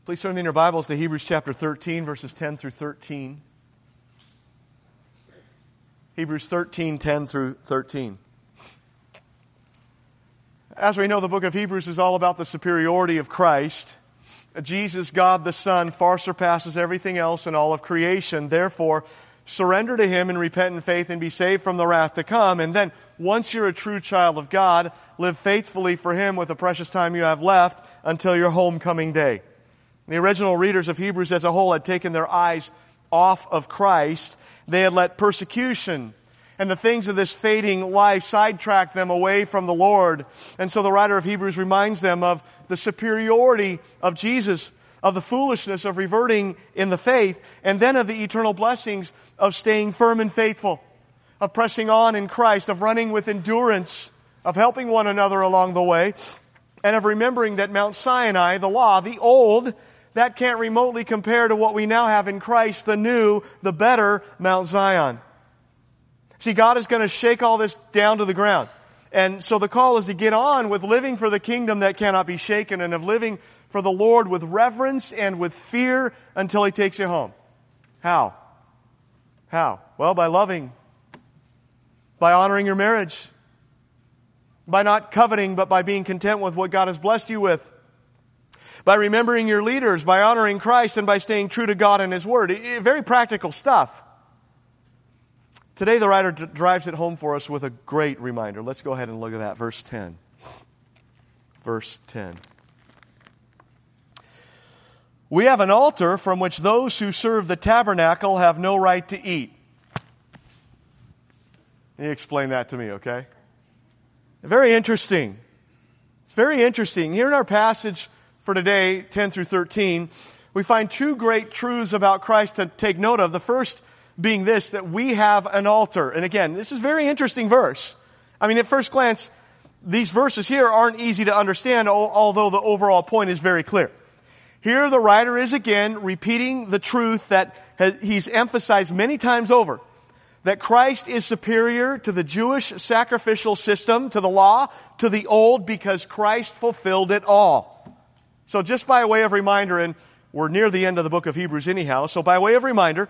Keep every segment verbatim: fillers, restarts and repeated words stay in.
Please turn in your Bibles to Hebrews chapter thirteen, verses ten through thirteen. Hebrews thirteen, ten through thirteen. As we know, the book of Hebrews is all about the superiority of Christ. Jesus, God the Son, far surpasses everything else in all of creation. Therefore, surrender to Him in repentant faith and be saved from the wrath to come. And then, once you're a true child of God, live faithfully for Him with the precious time you have left until your homecoming day. The original readers of Hebrews as a whole had taken their eyes off of Christ. They had let persecution and the things of this fading life sidetrack them away from the Lord. And so the writer of Hebrews reminds them of the superiority of Jesus, of the foolishness of reverting in the faith, and then of the eternal blessings of staying firm and faithful, of pressing on in Christ, of running with endurance, of helping one another along the way, and of remembering that Mount Sinai, the law, the old, that can't remotely compare to what we now have in Christ, the new, the better Mount Zion. See, God is going to shake all this down to the ground. And so the call is to get on with living for the kingdom that cannot be shaken and of living for the Lord with reverence and with fear until He takes you home. How? How? Well, by loving, by honoring your marriage, by not coveting, but by being content with what God has blessed you with, by remembering your leaders, by honoring Christ, and by staying true to God and His Word. Very practical stuff. Today the writer d- drives it home for us with a great reminder. Let's go ahead and look at that. Verse ten. Verse ten. We have an altar from which those who serve the tabernacle have no right to eat. Can you explain that to me, okay? Very interesting. It's very interesting. Here in our passage for today, ten through thirteen, we find two great truths about Christ to take note of. The first being this, that we have an altar. And again, this is a very interesting verse. I mean, at first glance, these verses here aren't easy to understand, although the overall point is very clear. Here the writer is again repeating the truth that he's emphasized many times over, that Christ is superior to the Jewish sacrificial system, to the law, to the old, because Christ fulfilled it all. So just by way of reminder, and we're near the end of the book of Hebrews anyhow, so by way of reminder,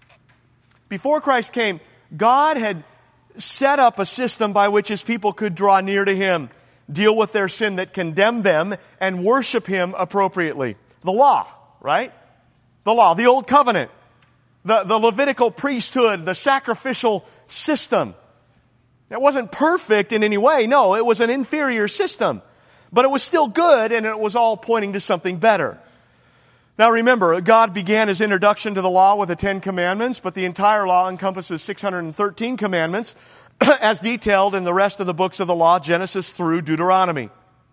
before Christ came, God had set up a system by which His people could draw near to Him, deal with their sin that condemned them, and worship Him appropriately. The law, right? The law, the old covenant, the, the Levitical priesthood, the sacrificial system. It wasn't perfect in any way. No, it was an inferior system. But it was still good, and it was all pointing to something better. Now remember, God began His introduction to the law with the Ten Commandments, but the entire law encompasses six hundred thirteen commandments, as detailed in the rest of the books of the law, Genesis through Deuteronomy.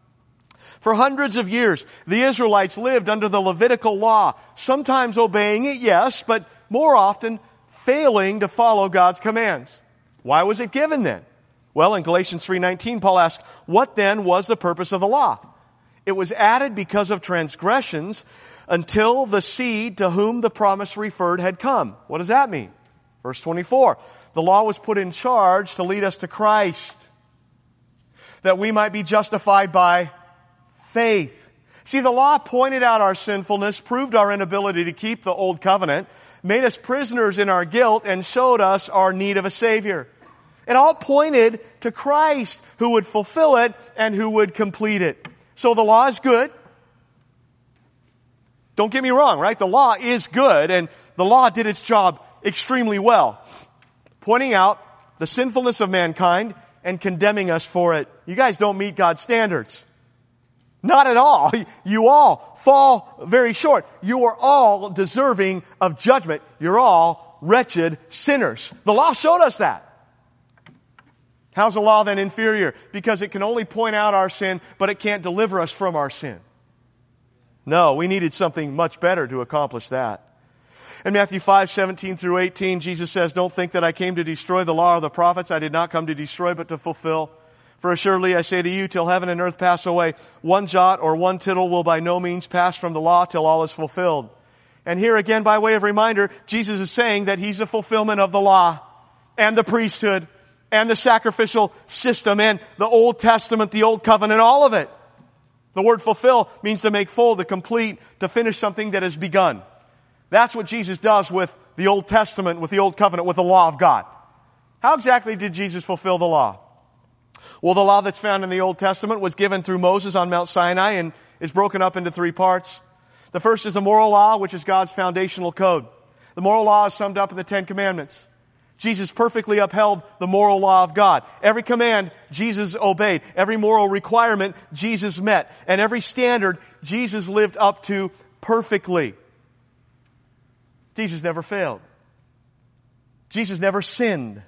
For hundreds of years, the Israelites lived under the Levitical law, sometimes obeying it, yes, but more often failing to follow God's commands. Why was it given then? Well, in Galatians three nineteen, Paul asks, what then was the purpose of the law? It was added because of transgressions until the seed to whom the promise referred had come. What does that mean? Verse twenty-four, the law was put in charge to lead us to Christ, that we might be justified by faith. See, the law pointed out our sinfulness, proved our inability to keep the old covenant, made us prisoners in our guilt, and showed us our need of a Savior. It all pointed to Christ, who would fulfill it and who would complete it. So the law is good. Don't get me wrong, right? The law is good, and the law did its job extremely well, pointing out the sinfulness of mankind and condemning us for it. You guys don't meet God's standards. Not at all. You all fall very short. You are all deserving of judgment. You're all wretched sinners. The law showed us that. How's the law then inferior? Because it can only point out our sin, but it can't deliver us from our sin. No, we needed something much better to accomplish that. In Matthew five, seventeen through eighteen, Jesus says, don't think that I came to destroy the law or the prophets. I did not come to destroy, but to fulfill. For assuredly I say to you, till heaven and earth pass away, one jot or one tittle will by no means pass from the law till all is fulfilled. And here again, by way of reminder, Jesus is saying that He's the fulfillment of the law and the priesthood and the sacrificial system and the Old Testament, the Old Covenant, all of it. The word fulfill means to make full, to complete, to finish something that has begun. That's what Jesus does with the Old Testament, with the Old Covenant, with the law of God. How exactly did Jesus fulfill the law? Well, the law that's found in the Old Testament was given through Moses on Mount Sinai and is broken up into three parts. The first is the moral law, which is God's foundational code. The moral law is summed up in the Ten Commandments. Jesus perfectly upheld the moral law of God. Every command, Jesus obeyed. Every moral requirement, Jesus met. And every standard, Jesus lived up to perfectly. Jesus never failed. Jesus never sinned.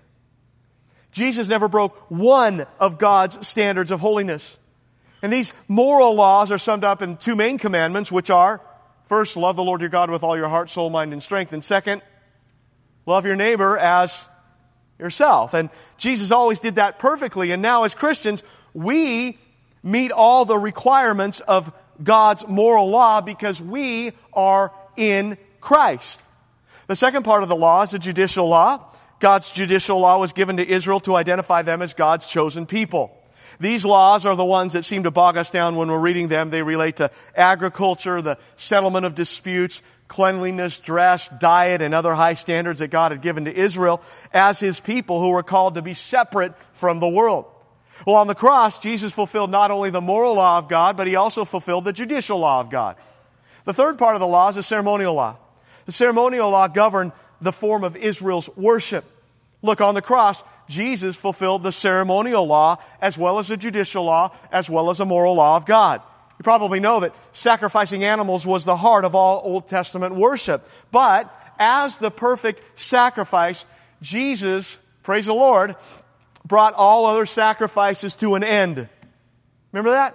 Jesus never broke one of God's standards of holiness. And these moral laws are summed up in two main commandments, which are, first, love the Lord your God with all your heart, soul, mind, and strength. And second, love your neighbor as yourself. And Jesus always did that perfectly. And now as Christians, we meet all the requirements of God's moral law because we are in Christ. The second part of the law is the judicial law. God's judicial law was given to Israel to identify them as God's chosen people. These laws are the ones that seem to bog us down when we're reading them. They relate to agriculture, the settlement of disputes, cleanliness, dress, diet, and other high standards that God had given to Israel as His people who were called to be separate from the world. Well, on the cross, Jesus fulfilled not only the moral law of God, but He also fulfilled the judicial law of God. The third part of the law is the ceremonial law. The ceremonial law governed the form of Israel's worship. Look, on the cross, Jesus fulfilled the ceremonial law as well as the judicial law as well as the moral law of God. You probably know that sacrificing animals was the heart of all Old Testament worship. But as the perfect sacrifice, Jesus, praise the Lord, brought all other sacrifices to an end. Remember that?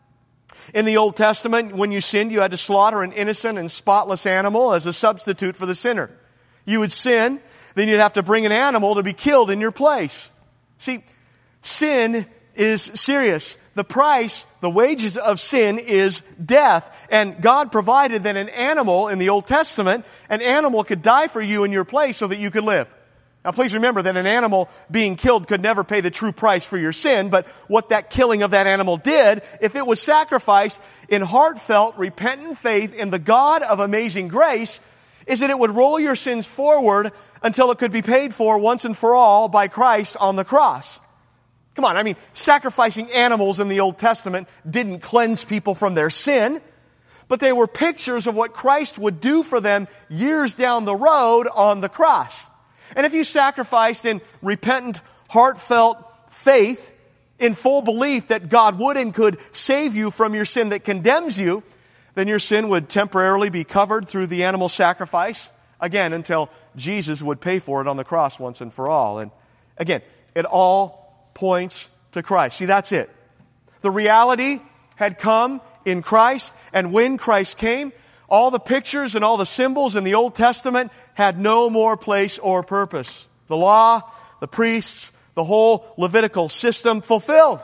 In the Old Testament, when you sinned, you had to slaughter an innocent and spotless animal as a substitute for the sinner. You would sin, then you'd have to bring an animal to be killed in your place. See, sin is serious. The price, the wages of sin is death. And God provided that an animal in the Old Testament, an animal could die for you in your place so that you could live. Now please remember that an animal being killed could never pay the true price for your sin, but what that killing of that animal did, if it was sacrificed in heartfelt, repentant faith in the God of amazing grace, is that it would roll your sins forward until it could be paid for once and for all by Christ on the cross. Come on, I mean, sacrificing animals in the Old Testament didn't cleanse people from their sin, but they were pictures of what Christ would do for them years down the road on the cross. And if you sacrificed in repentant, heartfelt faith, in full belief that God would and could save you from your sin that condemns you, then your sin would temporarily be covered through the animal sacrifice, again, until Jesus would pay for it on the cross once and for all. And again, it all points to Christ. See, that's it. The reality had come in Christ, and when Christ came, all the pictures and all the symbols in the Old Testament had no more place or purpose. The law, the priests, the whole Levitical system fulfilled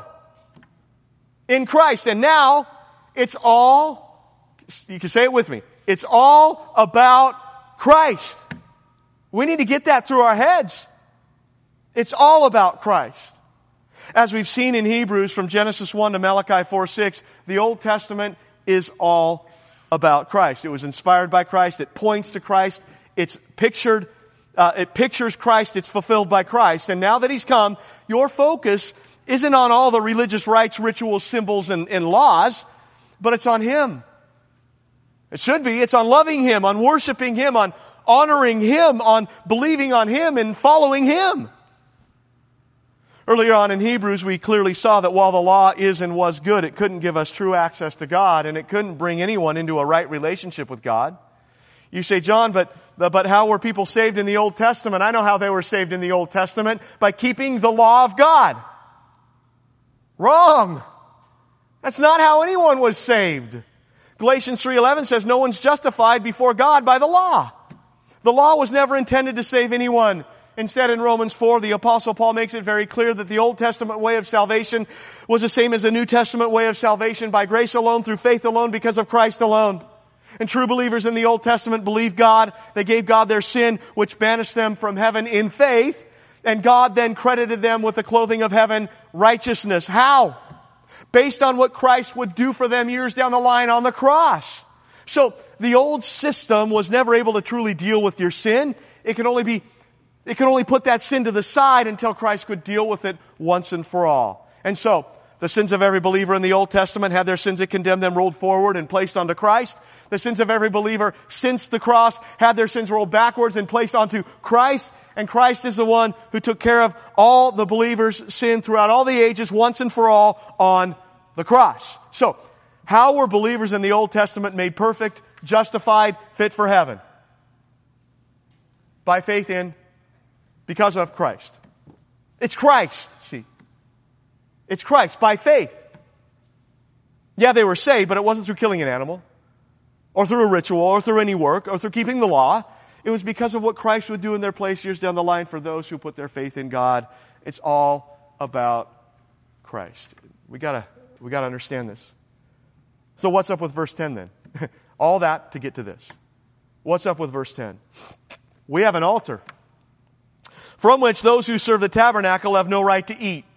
in Christ. And now it's all, you can say it with me, it's all about Christ. We need to get that through our heads. It's all about Christ. As we've seen in Hebrews from Genesis one to Malachi four six, the Old Testament is all about Christ. It was inspired by Christ. It points to Christ. It's pictured, uh, it pictures Christ. It's fulfilled by Christ. And now that He's come, your focus isn't on all the religious rites, rituals, symbols, and, and laws, but it's on Him. It should be. It's on loving Him, on worshiping Him, on honoring Him, on believing on Him and following Him. Earlier on in Hebrews, we clearly saw that while the law is and was good, it couldn't give us true access to God, and it couldn't bring anyone into a right relationship with God. You say, John, but, but how were people saved in the Old Testament? I know how they were saved in the Old Testament, by keeping the law of God. Wrong. That's not how anyone was saved. Galatians three eleven says no one's justified before God by the law. The law was never intended to save anyone. Instead, in Romans four, the Apostle Paul makes it very clear that the Old Testament way of salvation was the same as the New Testament way of salvation, by grace alone, through faith alone, because of Christ alone. And true believers in the Old Testament believed God. They gave God their sin, which banished them from heaven in faith. And God then credited them with the clothing of heaven, righteousness. How? based on what Christ would do for them years down the line on the cross. So the old system was never able to truly deal with your sin. It could only be, it could only put that sin to the side until Christ could deal with it once and for all. And so the sins of every believer in the Old Testament had their sins that condemned them rolled forward and placed onto Christ. The sins of every believer since the cross had their sins rolled backwards and placed onto Christ. And Christ is the one who took care of all the believers' sin throughout all the ages, once and for all, on the cross. So, how were believers in the Old Testament made perfect, justified, fit for heaven? By faith in, because of Christ. It's Christ, see. It's Christ, by faith. Yeah, they were saved, but it wasn't through killing an animal, or through a ritual, or through any work, or through keeping the law. It was because of what Christ would do in their place years down the line for those who put their faith in God. It's all about Christ. We gotta, we gotta understand this. So what's up with verse ten then? All that to get to this. What's up with verse ten? We have an altar from which those who serve the tabernacle have no right to eat.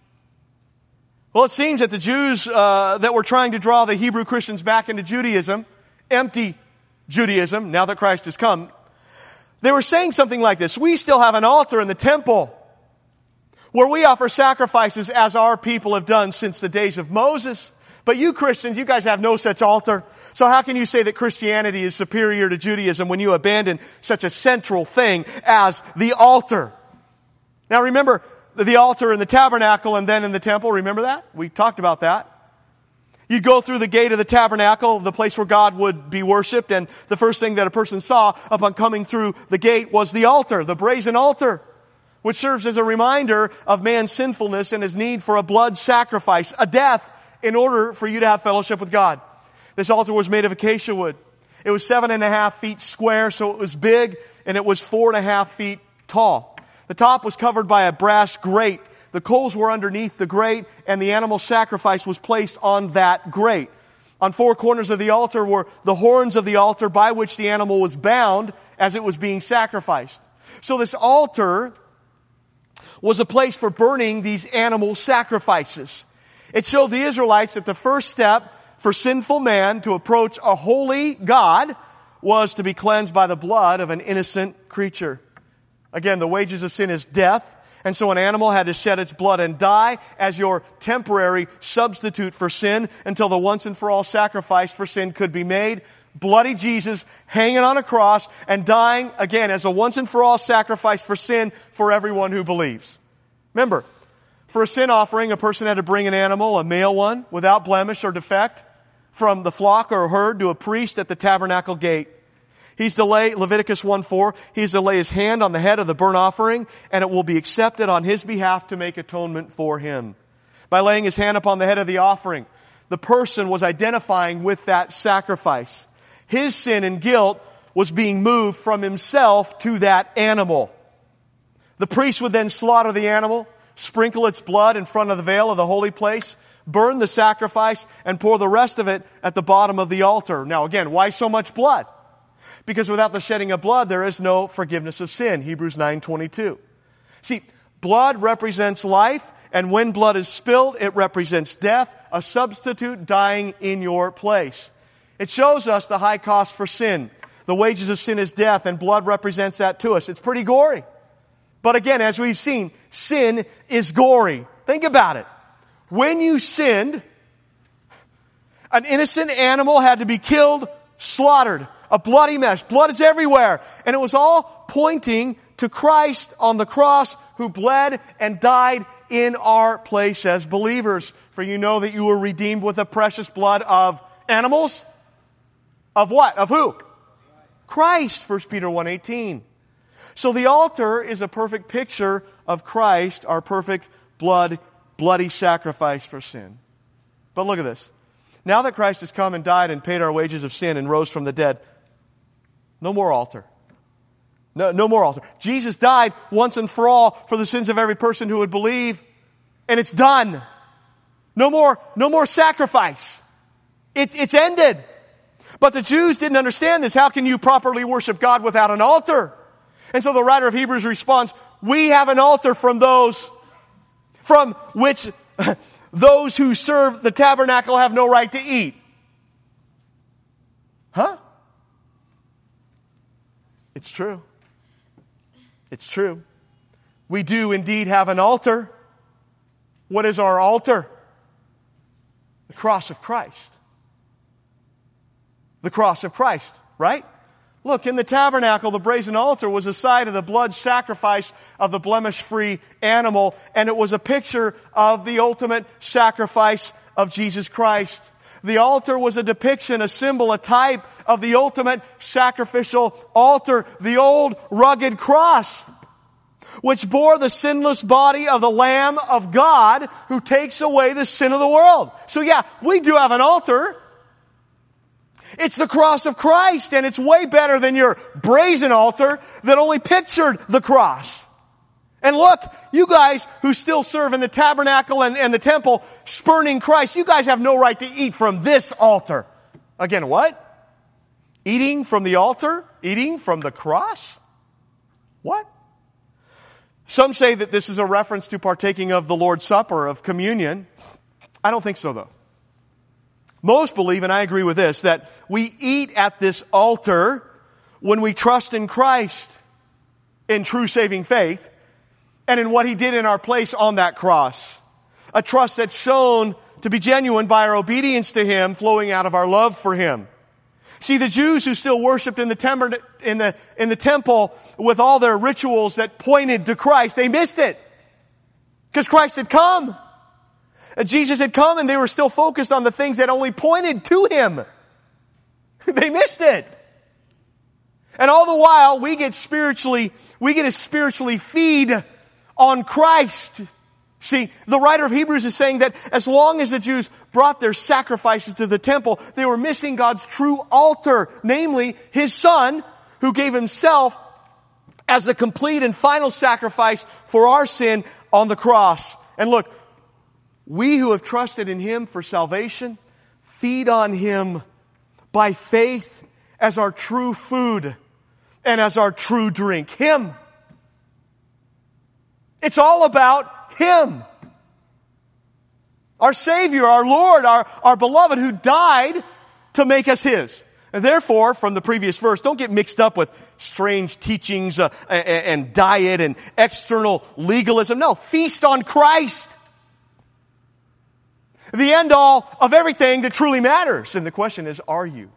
Well, it seems that the Jews uh, that were trying to draw the Hebrew Christians back into Judaism, empty Judaism, now that Christ has come, they were saying something like this: we still have an altar in the temple where we offer sacrifices as our people have done since the days of Moses. But you Christians, you guys have no such altar. So how can you say that Christianity is superior to Judaism when you abandon such a central thing as the altar? Now remember, the altar in the tabernacle and then in the temple, remember that? We talked about that. You'd go through the gate of the tabernacle, the place where God would be worshipped, and the first thing that a person saw upon coming through the gate was the altar, the brazen altar, which serves as a reminder of man's sinfulness and his need for a blood sacrifice, a death, in order for you to have fellowship with God. This altar was made of acacia wood. It was seven and a half feet square, so it was big, and it was four and a half feet tall. The top was covered by a brass grate. The coals were underneath the grate, and the animal sacrifice was placed on that grate. On four corners of the altar were the horns of the altar by which the animal was bound as it was being sacrificed. So this altar was a place for burning these animal sacrifices. It showed the Israelites that the first step for sinful man to approach a holy God was to be cleansed by the blood of an innocent creature. Again, the wages of sin is death, and so an animal had to shed its blood and die as your temporary substitute for sin until the once and for all sacrifice for sin could be made. Bloody Jesus hanging on a cross and dying again as a once and for all sacrifice for sin for everyone who believes. Remember, for a sin offering, a person had to bring an animal, a male one, without blemish or defect, from the flock or herd to a priest at the tabernacle gate. He's to lay, Leviticus one four, he's to lay his hand on the head of the burnt offering, and it will be accepted on his behalf to make atonement for him. By laying his hand upon the head of the offering, the person was identifying with that sacrifice. His sin and guilt was being moved from himself to that animal. The priest would then slaughter the animal, sprinkle its blood in front of the veil of the holy place, burn the sacrifice, and pour the rest of it at the bottom of the altar. Now again, why so much blood? Because without the shedding of blood, there is no forgiveness of sin. Hebrews nine twenty-two. See, blood represents life, and when blood is spilled, it represents death, a substitute dying in your place. It shows us the high cost for sin. The wages of sin is death, and blood represents that to us. It's pretty gory. But again, as we've seen, sin is gory. Think about it. When you sinned, an innocent animal had to be killed, slaughtered. A bloody mess. Blood is everywhere. And it was all pointing to Christ on the cross who bled and died in our place as believers. For you know that you were redeemed with the precious blood of animals? Of what? Of who? Christ. First Peter one eighteen. So the altar is a perfect picture of Christ, our perfect blood, bloody sacrifice for sin. But look at this. Now that Christ has come and died and paid our wages of sin and rose from the dead, no more altar. No, no more altar. Jesus died once and for all for the sins of every person who would believe, and it's done. No more, no more sacrifice. It's, it's ended. But the Jews didn't understand this. How can you properly worship God without an altar? And so the writer of Hebrews responds, we have an altar from those from which, those who serve the tabernacle have no right to eat. Huh? It's true. It's true. We do indeed have an altar. What is our altar? The cross of Christ. The cross of Christ, right? Look, in the tabernacle, the brazen altar was a site of the blood sacrifice of the blemish-free animal, and it was a picture of the ultimate sacrifice of Jesus Christ. The altar was a depiction, a symbol, a type of the ultimate sacrificial altar, the old rugged cross, which bore the sinless body of the Lamb of God who takes away the sin of the world. So yeah, we do have an altar. It's the cross of Christ, and it's way better than your brazen altar that only pictured the cross. And look, you guys who still serve in the tabernacle and, and the temple, spurning Christ, you guys have no right to eat from this altar. Again, what? Eating from the altar? Eating from the cross? What? Some say that this is a reference to partaking of the Lord's Supper, of communion. I don't think so, though. Most believe, and I agree with this, that we eat at this altar when we trust in Christ in true saving faith and in what He did in our place on that cross. A trust that's shown to be genuine by our obedience to Him, flowing out of our love for Him. See, the Jews who still worshipped in the, tem- in the, in the temple with all their rituals that pointed to Christ, they missed it. Because Christ had come. Jesus had come and they were still focused on the things that only pointed to Him. They missed it. And all the while, we get spiritually, we get to spiritually feed on Christ. See, the writer of Hebrews is saying that as long as the Jews brought their sacrifices to the temple, they were missing God's true altar, namely His Son, who gave Himself as the complete and final sacrifice for our sin on the cross. And look, we who have trusted in Him for salvation feed on Him by faith as our true food and as our true drink. Him. It's all about Him. Our Savior, our Lord, our, our beloved who died to make us His. And therefore, from the previous verse, don't get mixed up with strange teachings uh, and, and diet and external legalism. No, feast on Christ. The end all of everything that truly matters. And the question is, are you?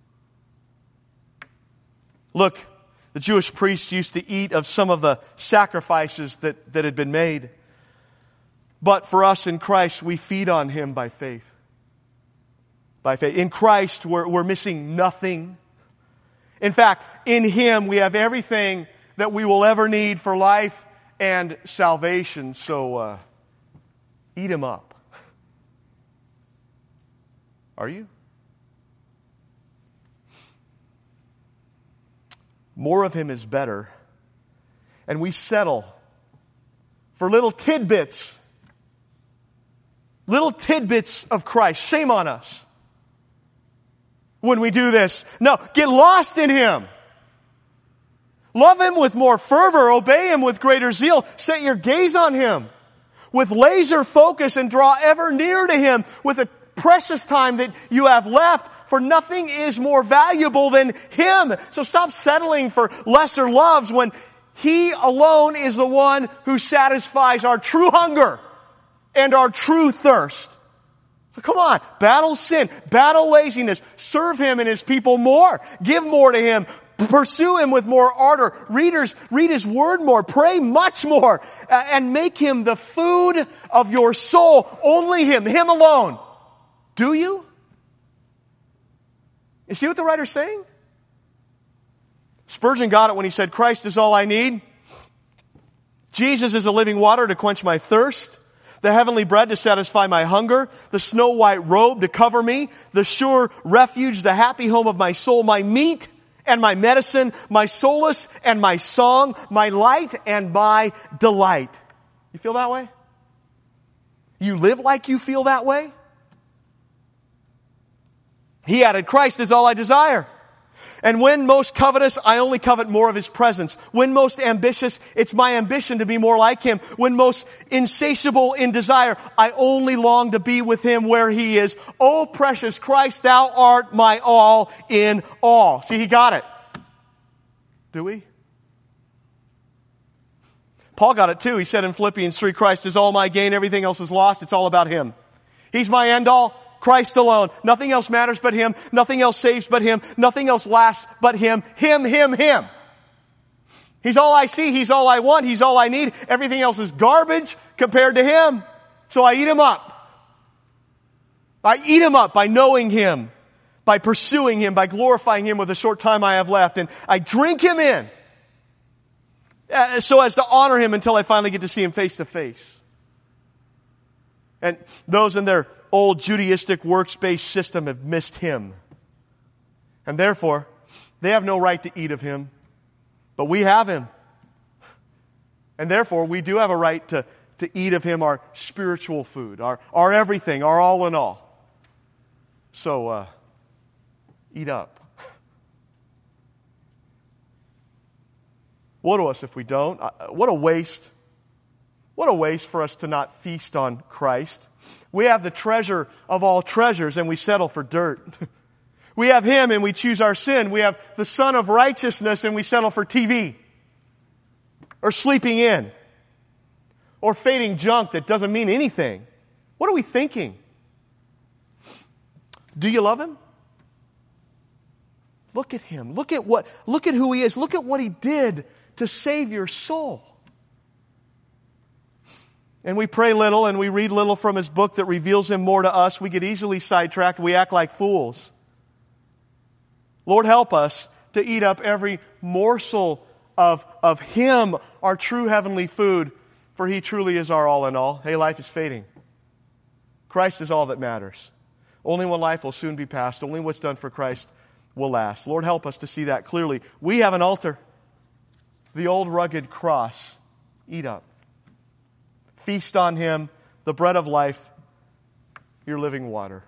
Look, the Jewish priests used to eat of some of the sacrifices that, that had been made. But for us in Christ, we feed on Him by faith. By faith. In Christ, we're, we're missing nothing. In fact, in Him, we have everything that we will ever need for life and salvation. So, uh, eat Him up. Are you? More of Him is better. And we settle for little tidbits. Little tidbits of Christ. Shame on us when we do this. No, get lost in Him. Love Him with more fervor. Obey Him with greater zeal. Set your gaze on Him with laser focus and draw ever nearer to Him with a precious time that you have left, for nothing is more valuable than Him. So stop settling for lesser loves when He alone is the one who satisfies our true hunger and our true thirst. So come on, battle sin, battle laziness, serve Him and His people more, give more to Him, pursue Him with more ardor, readers, read His Word more, pray much more, and make Him the food of your soul. Only Him, Him alone. Do you? You see what the writer's saying? Spurgeon got it when he said, Christ is all I need. Jesus is the living water to quench my thirst. The heavenly bread to satisfy my hunger. The snow white robe to cover me. The sure refuge, the happy home of my soul. My meat and my medicine. My solace and my song. My light and my delight. You feel that way? You live like you feel that way? He added, Christ is all I desire. And when most covetous, I only covet more of His presence. When most ambitious, it's my ambition to be more like Him. When most insatiable in desire, I only long to be with Him where He is. Oh, precious Christ, Thou art my all in all. See, he got it. Do we? Paul got it too. He said in Philippians three, Christ is all my gain. Everything else is lost. It's all about Him. He's my end all. Christ alone. Nothing else matters but Him. Nothing else saves but Him. Nothing else lasts but Him. Him, Him, Him. He's all I see. He's all I want. He's all I need. Everything else is garbage compared to Him. So I eat Him up. I eat Him up by knowing Him, by pursuing Him, by glorifying Him with the short time I have left. And I drink Him in so as to honor Him until I finally get to see Him face to face. And those in their old Judaistic works-based system have missed Him. And therefore, they have no right to eat of Him. But we have Him. And therefore, we do have a right to, to eat of Him, our spiritual food, our, our everything, our all in all. So, uh, eat up. Woe to us if we don't. Uh, what a waste. What a waste for us to not feast on Christ. We have the treasure of all treasures and we settle for dirt. We have Him and we choose our sin. We have the Son of Righteousness and we settle for T V. Or sleeping in. Or fading junk that doesn't mean anything. What are we thinking? Do you love Him? Look at Him. Look at what, look at who He is. Look at what He did to save your soul. And we pray little and we read little from His book that reveals Him more to us. We get easily sidetracked. We act like fools. Lord, help us to eat up every morsel of, of Him, our true heavenly food, for He truly is our all in all. Hey, life is fading. Christ is all that matters. Only one life will soon be past. Only what's done for Christ will last. Lord, help us to see that clearly. We have an altar. The old rugged cross. Eat up. Feast on Him, the bread of life, your living water.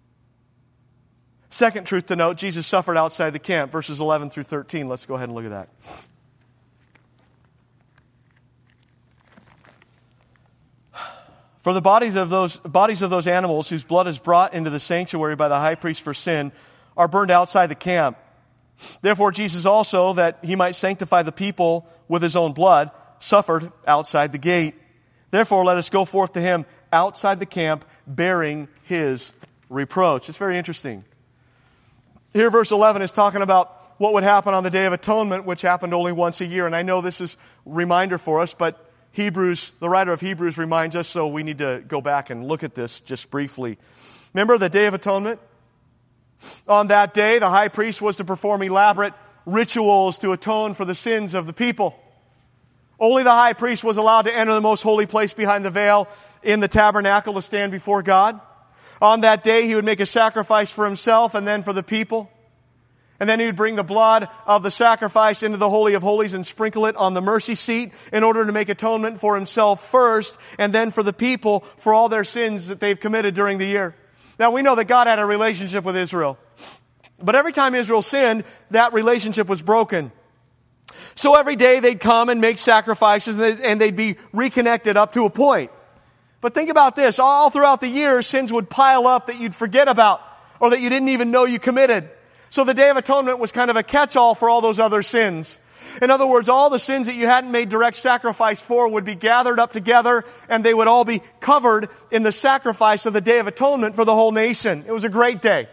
Second truth to note, Jesus suffered outside the camp, verses eleven through thirteen. Let's go ahead and look at that. For the bodies of those bodies of those animals whose blood is brought into the sanctuary by the high priest for sin are burned outside the camp. Therefore Jesus also, that He might sanctify the people with His own blood, suffered outside the gate. Therefore, let us go forth to Him outside the camp, bearing His reproach. It's very interesting. Here, verse eleven is talking about what would happen on the Day of Atonement, which happened only once a year. And I know this is a reminder for us, but Hebrews, the writer of Hebrews reminds us, so we need to go back and look at this just briefly. Remember the Day of Atonement? On that day, the high priest was to perform elaborate rituals to atone for the sins of the people. Only the high priest was allowed to enter the most holy place behind the veil in the tabernacle to stand before God. On that day, he would make a sacrifice for himself and then for the people. And then he would bring the blood of the sacrifice into the Holy of Holies and sprinkle it on the mercy seat in order to make atonement for himself first and then for the people for all their sins that they've committed during the year. Now, we know that God had a relationship with Israel. But every time Israel sinned, that relationship was broken. So every day they'd come and make sacrifices and they'd be reconnected up to a point. But think about this. All throughout the year, sins would pile up that you'd forget about or that you didn't even know you committed. So the Day of Atonement was kind of a catch-all for all those other sins. In other words, all the sins that you hadn't made direct sacrifice for would be gathered up together and they would all be covered in the sacrifice of the Day of Atonement for the whole nation. It was a great day.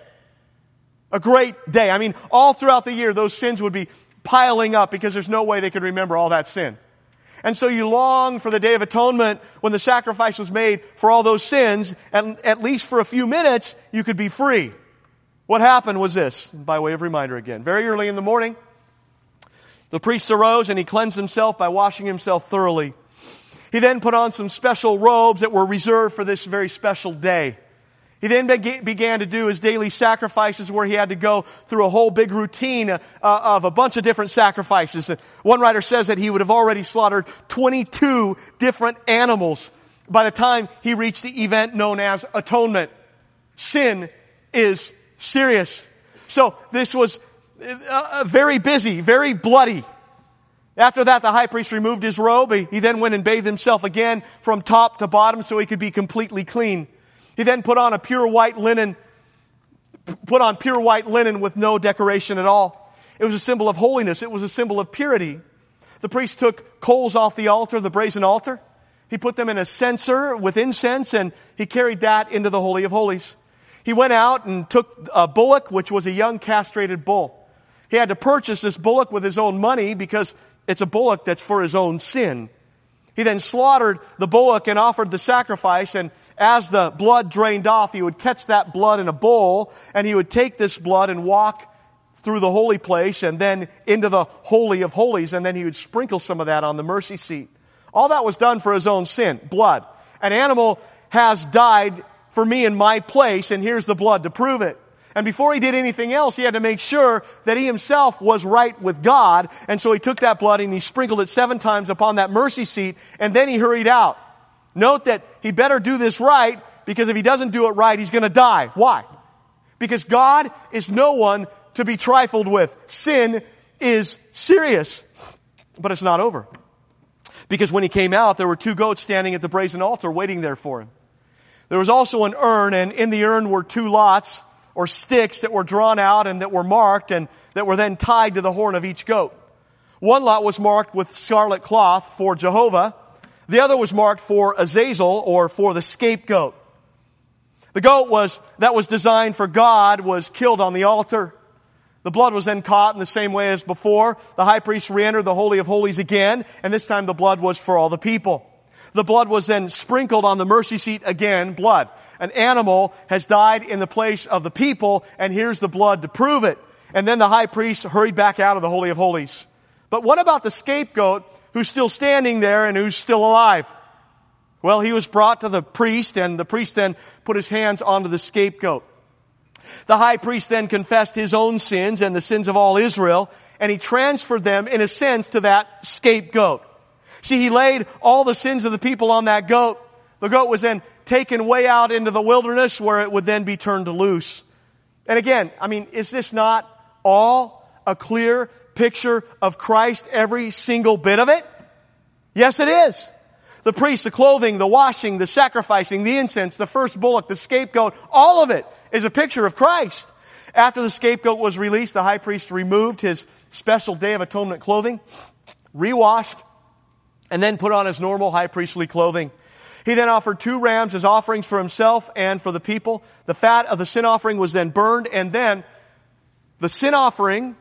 A great day. I mean, all throughout the year, those sins would be piling up because there's no way they could remember all that sin. And so you long for the Day of Atonement when the sacrifice was made for all those sins, and at least for a few minutes, you could be free. What happened was this, by way of reminder again. Very early in the morning, the priest arose and he cleansed himself by washing himself thoroughly. He then put on some special robes that were reserved for this very special day. He then began to do his daily sacrifices where he had to go through a whole big routine uh, of a bunch of different sacrifices. One writer says that he would have already slaughtered twenty-two different animals by the time he reached the event known as atonement. Sin is serious. So this was uh, very busy, very bloody. After that, the high priest removed his robe. He, he then went and bathed himself again from top to bottom so he could be completely clean. He then put on a pure white linen, put on pure white linen with no decoration at all. It was a symbol of holiness. It was a symbol of purity. The priest took coals off the altar, the brazen altar. He put them in a censer with incense, and he carried that into the Holy of Holies. He went out and took a bullock, which was a young castrated bull. He had to purchase this bullock with his own money because it's a bullock that's for his own sin. He then slaughtered the bullock and offered the sacrifice, and as the blood drained off, he would catch that blood in a bowl, and he would take this blood and walk through the holy place and then into the Holy of Holies, and then he would sprinkle some of that on the mercy seat. All that was done for his own sin, blood. An animal has died for me in my place, and here's the blood to prove it. And before he did anything else, he had to make sure that he himself was right with God. And so he took that blood and he sprinkled it seven times upon that mercy seat, and then he hurried out. Note that he better do this right, because if he doesn't do it right, he's going to die. Why? Because God is no one to be trifled with. Sin is serious. But it's not over. Because when he came out, there were two goats standing at the brazen altar waiting there for him. There was also an urn, and in the urn were two lots, or sticks, that were drawn out and that were marked and that were then tied to the horn of each goat. One lot was marked with scarlet cloth for Jehovah. The other was marked for Azazel, or for the scapegoat. The goat was that was designed for God was killed on the altar. The blood was then caught in the same way as before. The high priest re-entered the Holy of Holies again, and this time the blood was for all the people. The blood was then sprinkled on the mercy seat again, blood. An animal has died in the place of the people, and here's the blood to prove it. And then the high priest hurried back out of the Holy of Holies. But what about the scapegoat who's still standing there and who's still alive? Well, he was brought to the priest, and the priest then put his hands onto the scapegoat. The high priest then confessed his own sins and the sins of all Israel, and he transferred them, in a sense, to that scapegoat. See, he laid all the sins of the people on that goat. The goat was then taken way out into the wilderness, where it would then be turned loose. And again, I mean, is this not all a clear picture of Christ, every single bit of it? Yes, it is. The priest, the clothing, the washing, the sacrificing, the incense, the first bullock, the scapegoat, all of it is a picture of Christ. After the scapegoat was released, the high priest removed his special Day of Atonement clothing, rewashed, and then put on his normal high priestly clothing. He then offered two rams as offerings for himself and for the people. The fat of the sin offering was then burned, and then the sin offering,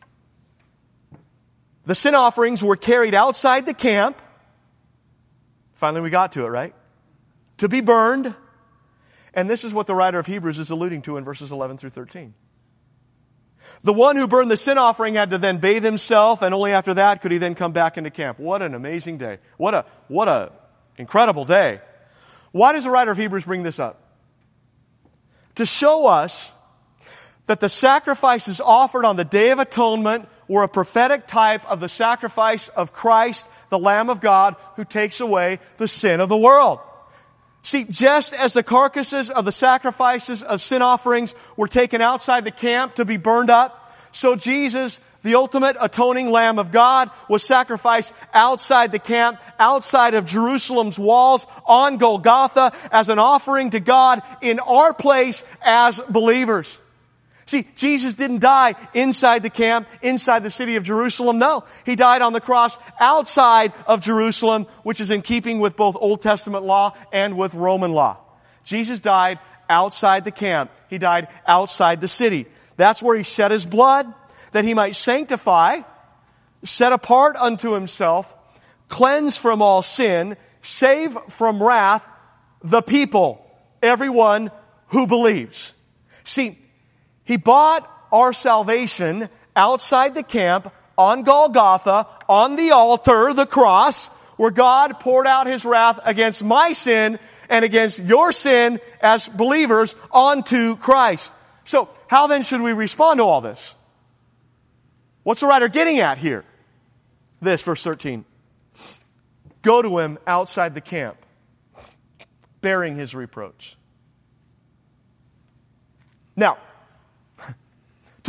the sin offerings were carried outside the camp. Finally, we got to it, right? To be burned. And this is what the writer of Hebrews is alluding to in verses eleven through thirteen. The one who burned the sin offering had to then bathe himself, and only after that could he then come back into camp. What an amazing day. What a, what a incredible day. Why does the writer of Hebrews bring this up? To show us that the sacrifices offered on the Day of Atonement were a prophetic type of the sacrifice of Christ, the Lamb of God, who takes away the sin of the world. See, just as the carcasses of the sacrifices of sin offerings were taken outside the camp to be burned up, so Jesus, the ultimate atoning Lamb of God, was sacrificed outside the camp, outside of Jerusalem's walls, on Golgotha, as an offering to God in our place as believers. See, Jesus didn't die inside the camp, inside the city of Jerusalem. No, He died on the cross outside of Jerusalem, which is in keeping with both Old Testament law and with Roman law. Jesus died outside the camp. He died outside the city. That's where He shed His blood, that He might sanctify, set apart unto Himself, cleanse from all sin, save from wrath the people, everyone who believes. See, He bought our salvation outside the camp, on Golgotha, on the altar, the cross, where God poured out His wrath against my sin and against your sin as believers onto Christ. So, how then should we respond to all this? What's the writer getting at here? This, verse thirteen. Go to Him outside the camp, bearing His reproach. Now,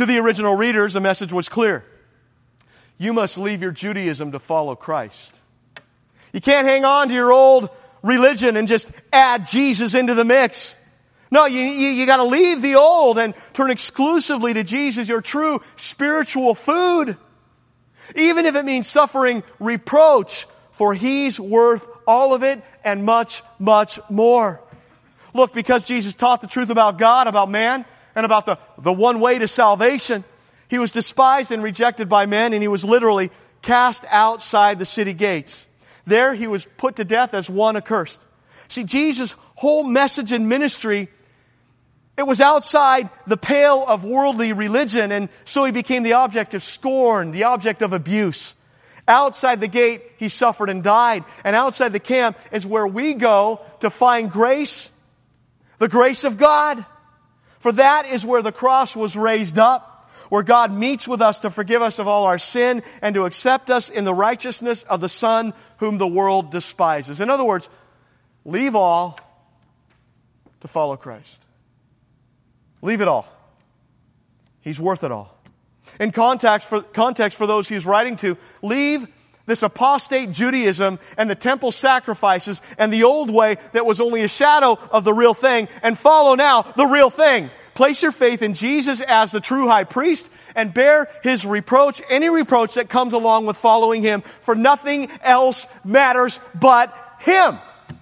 To the original readers, the message was clear. You must leave your Judaism to follow Christ. You can't hang on to your old religion and just add Jesus into the mix. No, you, you, you got to leave the old and turn exclusively to Jesus, your true spiritual food. Even if it means suffering reproach, for He's worth all of it and much, much more. Look, because Jesus taught the truth about God, about man, and about the, the one way to salvation, He was despised and rejected by men, and He was literally cast outside the city gates. There He was put to death as one accursed. See, Jesus' whole message and ministry, it was outside the pale of worldly religion, and so He became the object of scorn, the object of abuse. Outside the gate, He suffered and died. And outside the camp is where we go to find grace, the grace of God. For that is where the cross was raised up, where God meets with us to forgive us of all our sin and to accept us in the righteousness of the Son whom the world despises. In other words, leave all to follow Christ. Leave it all. He's worth it all. In context for, context for those He's writing to, leave this apostate Judaism and the temple sacrifices and the old way that was only a shadow of the real thing, and follow now the real thing. Place your faith in Jesus as the true high priest and bear His reproach, any reproach that comes along with following Him, for nothing else matters but Him.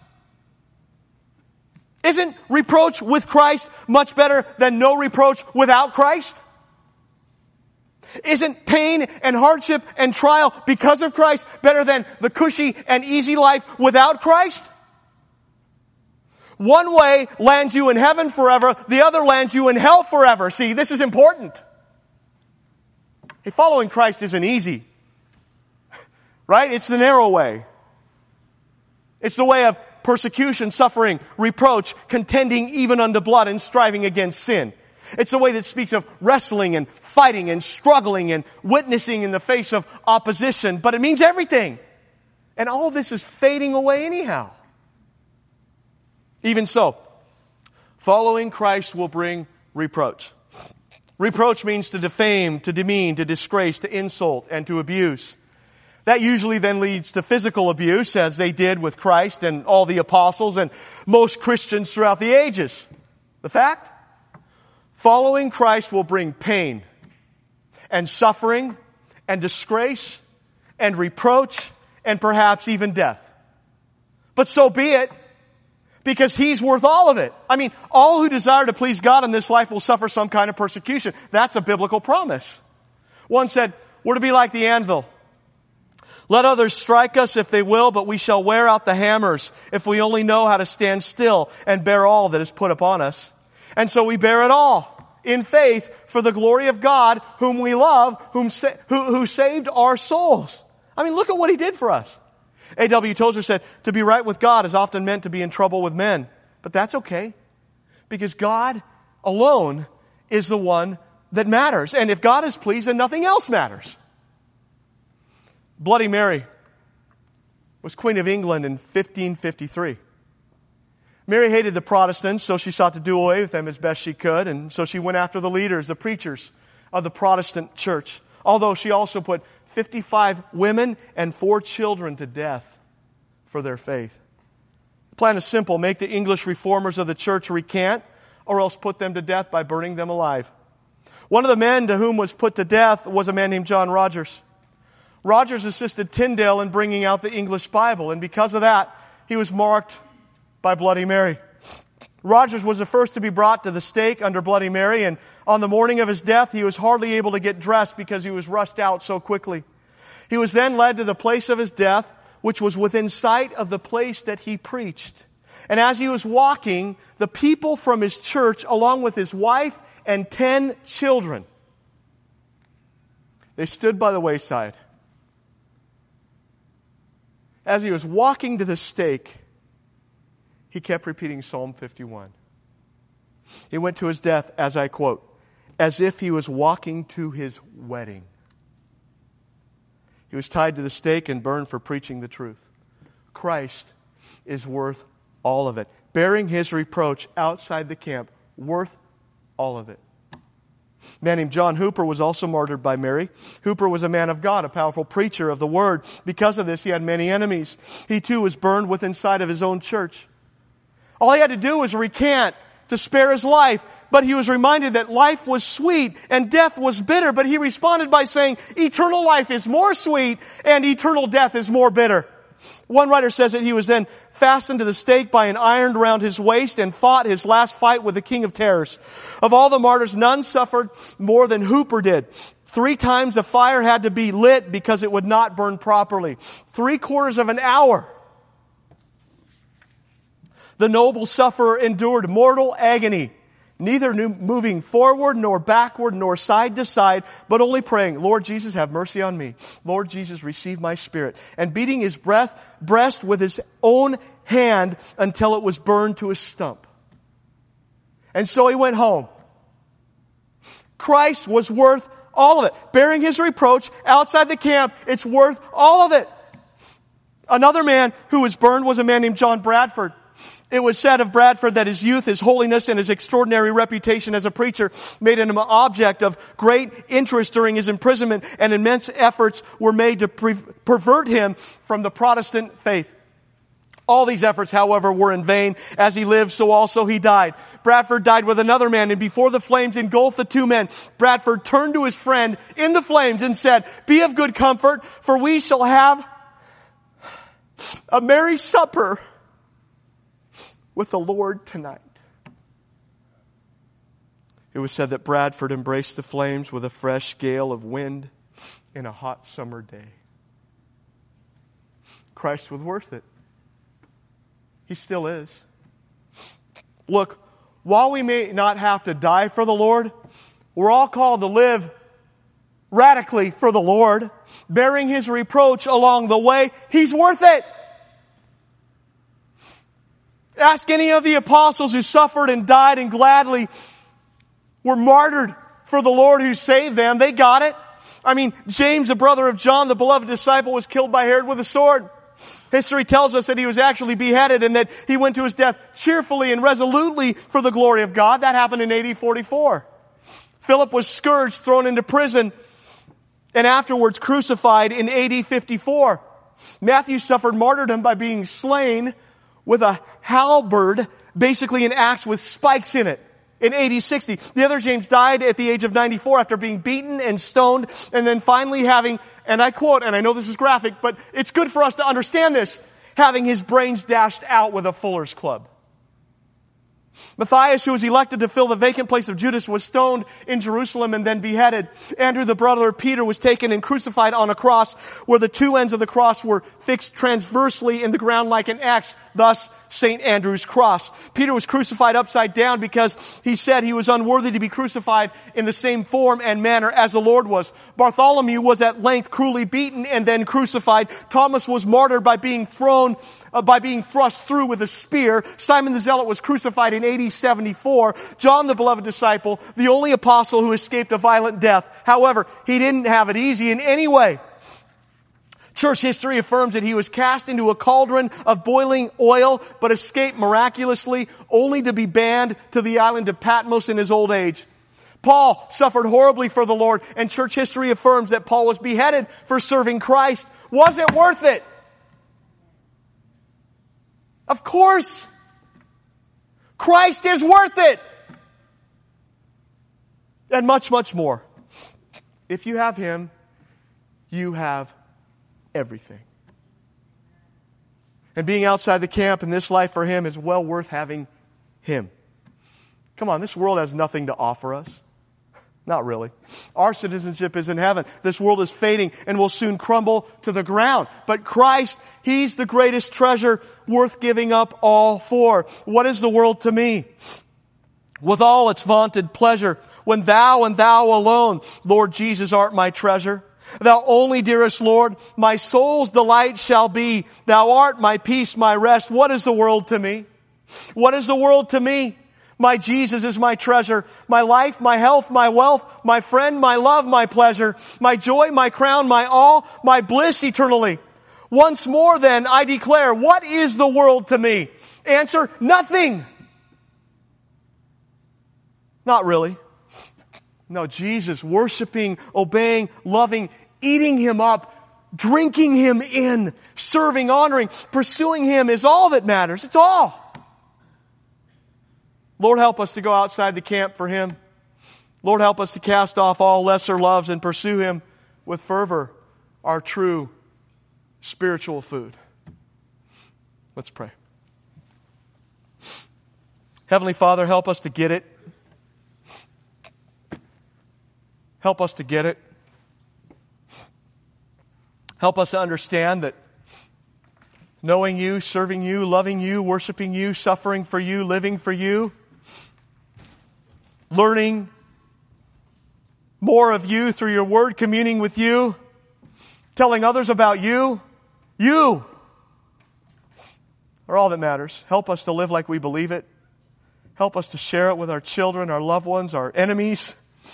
Isn't reproach with Christ much better than no reproach without Christ? Isn't pain and hardship and trial because of Christ better than the cushy and easy life without Christ? One way lands you in heaven forever, the other lands you in hell forever. See, this is important. Hey, following Christ isn't easy. Right? It's the narrow way. It's the way of persecution, suffering, reproach, contending even unto blood, and striving against sin. It's a way that speaks of wrestling and fighting and struggling and witnessing in the face of opposition. But it means everything. And all this is fading away anyhow. Even so, following Christ will bring reproach. Reproach means to defame, to demean, to disgrace, to insult, and to abuse. That usually then leads to physical abuse, as they did with Christ and all the apostles and most Christians throughout the ages. The fact? Following Christ will bring pain and suffering and disgrace and reproach and perhaps even death. But so be it, because He's worth all of it. I mean, all who desire to please God in this life will suffer some kind of persecution. That's a biblical promise. One said, we're to be like the anvil. Let others strike us if they will, but we shall wear out the hammers if we only know how to stand still and bear all that is put upon us. And so we bear it all in faith for the glory of God, whom we love, whom sa- who, who saved our souls. I mean, look at what He did for us. A W Tozer said, to be right with God is often meant to be in trouble with men. But that's okay, because God alone is the one that matters. And if God is pleased, then nothing else matters. Bloody Mary was Queen of England in fifteen fifty-three. Mary hated the Protestants, so she sought to do away with them as best she could, and so she went after the leaders, the preachers of the Protestant church. Although she also put fifty-five women and four children to death for their faith. The plan is simple: make the English reformers of the church recant, or else put them to death by burning them alive. One of the men to whom was put to death was a man named John Rogers. Rogers assisted Tyndale in bringing out the English Bible, and because of that, he was marked by Bloody Mary. Rogers was the first to be brought to the stake under Bloody Mary, and on the morning of his death, he was hardly able to get dressed because he was rushed out so quickly. He was then led to the place of his death, which was within sight of the place that he preached. And as he was walking, the people from his church, along with his wife and ten children, they stood by the wayside. As he was walking to the stake, he kept repeating Psalm fifty-one. He went to his death, as I quote, as if he was walking to his wedding. He was tied to the stake and burned for preaching the truth. Christ is worth all of it. Bearing His reproach outside the camp, worth all of it. A man named John Hooper was also martyred by Mary. Hooper was a man of God, a powerful preacher of the Word. Because of this, he had many enemies. He too was burned within sight of his own church. All he had to do was recant to spare his life. But he was reminded that life was sweet and death was bitter. But he responded by saying, eternal life is more sweet and eternal death is more bitter. One writer says that he was then fastened to the stake by an iron around his waist and fought his last fight with the King of Terrors. Of all the martyrs, none suffered more than Hooper did. Three times the fire had to be lit because it would not burn properly. Three quarters of an hour. The noble sufferer endured mortal agony, neither moving forward nor backward nor side to side, but only praying, Lord Jesus, have mercy on me. Lord Jesus, receive my spirit. And beating his breath, breast with his own hand until it was burned to a stump. And so he went home. Christ was worth all of it. Bearing his reproach outside the camp, it's worth all of it. Another man who was burned was a man named John Bradford. It was said of Bradford that his youth, his holiness, and his extraordinary reputation as a preacher made him an object of great interest during his imprisonment, and immense efforts were made to pre- pervert him from the Protestant faith. All these efforts, however, were in vain. As he lived, so also he died. Bradford died with another man, and before the flames engulfed the two men, Bradford turned to his friend in the flames and said, be of good comfort, for we shall have a merry supper with the Lord tonight. It was said that Bradford embraced the flames with a fresh gale of wind in a hot summer day. Christ was worth it. He still is. Look, while we may not have to die for the Lord, we're all called to live radically for the Lord, bearing his reproach along the way. He's worth it. Ask any of the apostles who suffered and died and gladly were martyred for the Lord who saved them. They got it. I mean, James, the brother of John, the beloved disciple, was killed by Herod with a sword. History tells us that he was actually beheaded and that he went to his death cheerfully and resolutely for the glory of God. That happened in A D forty-four. Philip was scourged, thrown into prison, and afterwards crucified in A D fifty-four. Matthew suffered martyrdom by being slain with a halberd, basically an axe with spikes in it, in A D sixty. The other James died at the age of ninety-four after being beaten and stoned, and then finally having, and I quote, and I know this is graphic, but it's good for us to understand this, having his brains dashed out with a fuller's club. Matthias, who was elected to fill the vacant place of Judas, was stoned in Jerusalem and then beheaded. Andrew, the brother of Peter, was taken and crucified on a cross where the two ends of the cross were fixed transversely in the ground like an X, thus Saint Andrew's cross. Peter was crucified upside down because he said he was unworthy to be crucified in the same form and manner as the Lord was. Bartholomew was at length cruelly beaten and then crucified. Thomas was martyred by being thrown, uh, by being thrust through with a spear. Simon the Zealot was crucified in A D seventy-four. John, the beloved disciple, the only apostle who escaped a violent death. However, he didn't have it easy in any way. Church history affirms that he was cast into a cauldron of boiling oil, but escaped miraculously, only to be banned to the island of Patmos in his old age. Paul suffered horribly for the Lord, and church history affirms that Paul was beheaded for serving Christ. Was it worth it? Of course. Christ is worth it. And much, much more. If you have him, you have everything. And being outside the camp in this life for him is well worth having him. Come on, this world has nothing to offer us. Not really. Our citizenship is in heaven. This world is fading and will soon crumble to the ground. But Christ, he's the greatest treasure worth giving up all for. What is the world to me? With all its vaunted pleasure, when thou and thou alone, Lord Jesus, art my treasure. Thou only, dearest Lord, my soul's delight shall be. Thou art my peace, my rest. What is the world to me? What is the world to me? My Jesus is my treasure, my life, my health, my wealth, my friend, my love, my pleasure, my joy, my crown, my all, my bliss eternally. Once more then, I declare, what is the world to me? Answer, nothing. Not really. No, Jesus, worshiping, obeying, loving, eating Him up, drinking Him in, serving, honoring, pursuing Him is all that matters. It's all. Lord, help us to go outside the camp for Him. Lord, help us to cast off all lesser loves and pursue Him with fervor, our true spiritual food. Let's pray. Heavenly Father, help us to get it. Help us to get it. Help us to understand that knowing You, serving You, loving You, worshiping You, suffering for You, living for You, learning more of You through Your Word, communing with You, telling others about You, You are all that matters. Help us to live like we believe it. Help us to share it with our children, our loved ones, our enemies.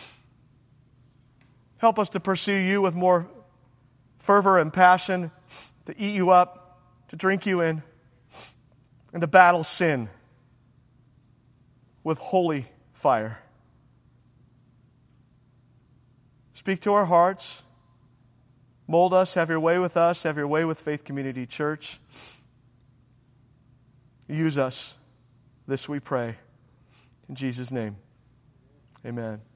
Help us to pursue You with more fervor and passion, to eat You up, to drink You in, and to battle sin with holy fire. Speak to our hearts. Mold us. Have Your way with us. Have Your way with Faith Community Church. Use us. This we pray. In Jesus' name, amen.